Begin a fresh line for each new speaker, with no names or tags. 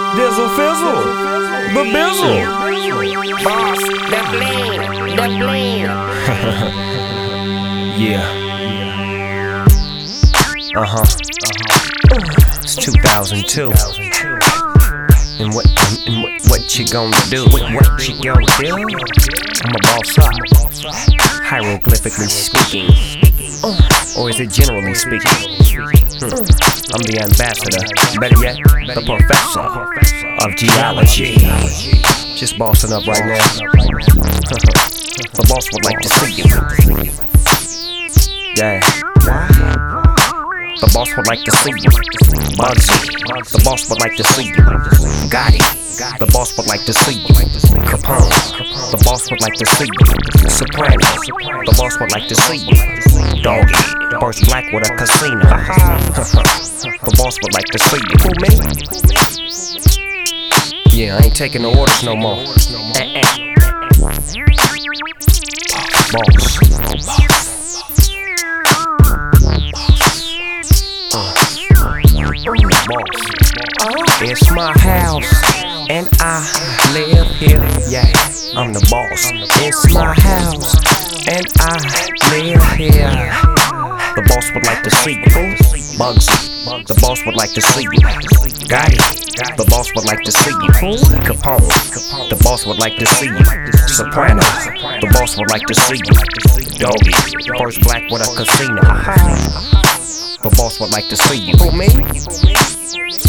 Dizzle Fizzle, the Bizzle.
Boss, the bling.
Yeah. It's 2002. And what you gonna do? What you gonna do? I'm a boss up, hieroglyphically speaking. Or is it generally speaking? I'm the ambassador, better yet, the professor of geology. Just bossing up right now. The boss would like to see you. Yeah. The boss would like to see you. Bugsy. The boss would like to see you. Gotti. The boss would like to see you. Capone. The boss would like to see you. Soprano. The boss would like to see you. Doggy. First black with a casino. The boss would like to see you. Who, me? Yeah, I ain't taking the orders no more. Boss. It's my house, and I live here. Yeah, I'm the boss. It's my house, and I live here. The boss would like to see you. Bugsy. The boss would like to see you. Gotti. The boss would like to see you. Capone. The boss would like to see you. Soprano. The boss would like to see you. Doggy. First black with a casino. The boss would like to see you. Who, me?